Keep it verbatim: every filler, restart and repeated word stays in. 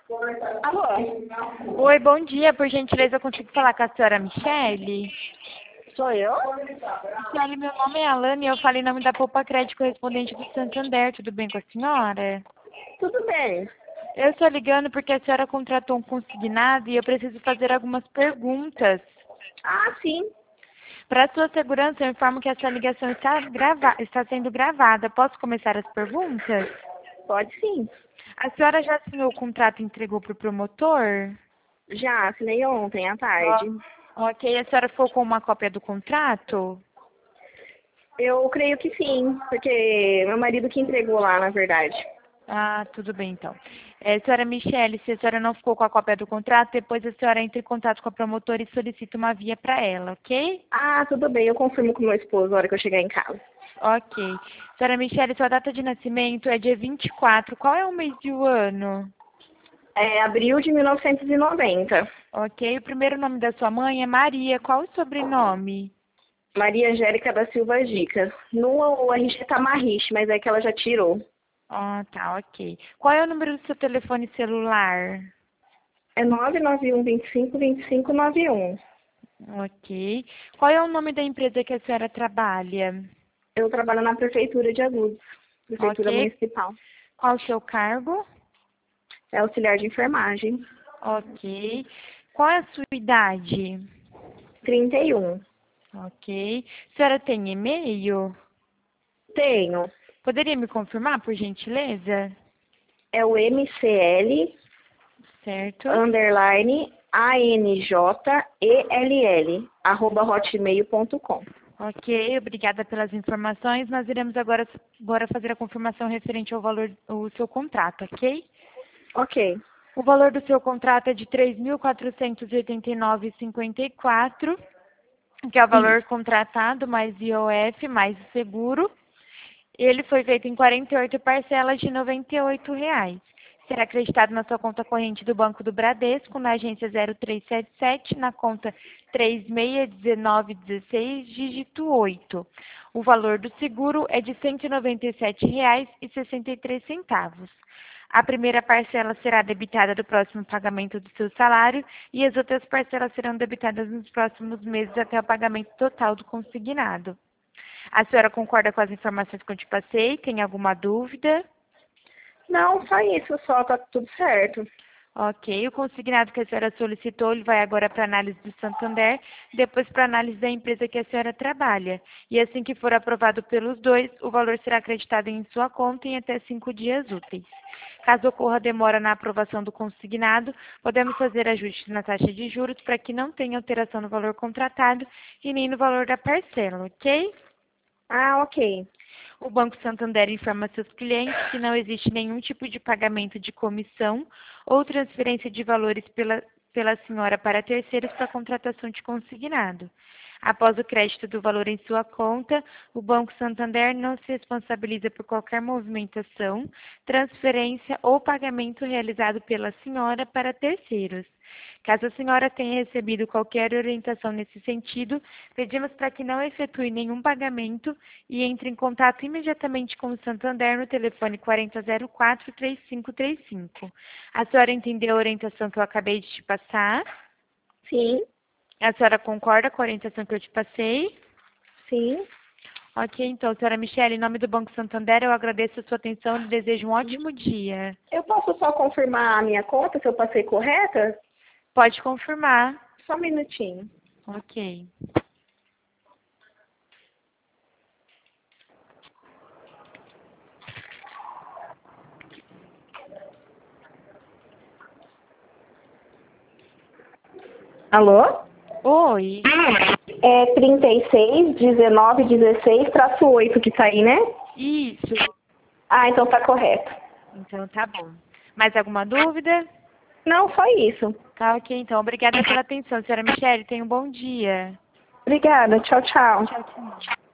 Alô? Oi, bom dia. Por gentileza, eu consigo falar com a senhora Michele? Sou eu? Michele, meu nome é Alane e eu falei em nome da Poupa Crédito correspondente do Santander. Tudo bem com a senhora? Tudo bem. Eu estou ligando porque a senhora contratou um consignado e eu preciso fazer algumas perguntas. Ah, sim. Para sua segurança, eu informo que essa ligação está, grava... está sendo gravada. Posso começar as perguntas? Pode sim. A senhora já assinou o contrato e entregou para o promotor? Já assinei ontem à Ó, tarde. ok, a senhora ficou com uma cópia do contrato? Eu creio que sim, porque meu marido que entregou lá, na verdade. Ah, tudo bem então. É, senhora Michele, se a senhora não ficou com a cópia do contrato, depois a senhora entra em contato com a promotora e solicita uma via para ela, ok? Ah, tudo bem. Eu confirmo com meu esposo na hora que eu chegar em casa. Ok. Senhora Michele, sua data de nascimento é dia vinte e quatro. Qual é o mês e o ano? É abril de mil novecentos e noventa. Ok. O primeiro nome da sua mãe é Maria. Qual o sobrenome? Maria Angélica da Silva Gica. No R G tá Marriche, mas é que ela já tirou. Ah, tá, ok. Qual é o número do seu telefone celular? É nove nove um, vinte e cinco, vinte e cinco, noventa e um. Ok. Qual é o nome da empresa que a senhora trabalha? Eu trabalho na Prefeitura de Agudos, Prefeitura Ok. Municipal. Qual o seu cargo? É auxiliar de enfermagem. Ok. Qual é a sua idade? trinta e um. Ok. A senhora tem e-mail? Tenho. Poderia me confirmar, por gentileza? É o M C L Certo. underline A N J E L L arroba hotmail ponto com. Ok, obrigada pelas informações. Nós iremos agora, agora fazer a confirmação referente ao valor do seu contrato, ok? Ok. O valor do seu contrato é de três mil quatrocentos e oitenta e nove vírgula cinquenta e quatro, que é o valor Isso. contratado mais I O F mais o seguro. Ele foi feito em quarenta e oito parcelas de noventa e oito reais. Será acreditado na sua conta corrente do Banco do Bradesco, na agência zero três sete sete, na conta três seis um nove um seis, dígito oito. O valor do seguro é de cento e noventa e sete reais e sessenta e três centavos. A primeira parcela será debitada do próximo pagamento do seu salário e as outras parcelas serão debitadas nos próximos meses até o pagamento total do consignado. A senhora concorda com as informações que eu te passei? Tem alguma dúvida? Não, só isso, só tá tudo certo. Ok, o consignado que a senhora solicitou, ele vai agora para análise do Santander, depois para análise da empresa que a senhora trabalha. E assim que for aprovado pelos dois, o valor será acreditado em sua conta em até cinco dias úteis. Caso ocorra demora na aprovação do consignado, podemos fazer ajustes na taxa de juros para que não tenha alteração no valor contratado e nem no valor da parcela, ok? Ah, ok. O Banco Santander informa seus clientes que não existe nenhum tipo de pagamento de comissão ou transferência de valores pela, pela senhora para terceiros para contratação de consignado. Após o crédito do valor em sua conta, o Banco Santander não se responsabiliza por qualquer movimentação, transferência ou pagamento realizado pela senhora para terceiros. Caso a senhora tenha recebido qualquer orientação nesse sentido, pedimos para que não efetue nenhum pagamento e entre em contato imediatamente com o Santander no telefone quarenta zero quatro, três cinco três cinco. A senhora entendeu a orientação que eu acabei de te passar? Sim, A senhora concorda com a orientação que eu te passei? sim. Ok, então, senhora Michele, em nome do Banco Santander, eu agradeço a sua atenção e lhe desejo um ótimo dia. Eu posso só confirmar a minha conta, se eu passei correta? Pode confirmar. Só um minutinho. Ok. Alô? Oi. É trinta e seis, dezenove, dezesseis, traço oito que tá aí, né? Isso. Ah, então tá correto. Então, tá bom. Mais alguma dúvida? Não, só isso. Tá, ok, então. Obrigada pela atenção, senhora Michele. Tenha um bom dia. Obrigada. Tchau, tchau. Tchau, tchau.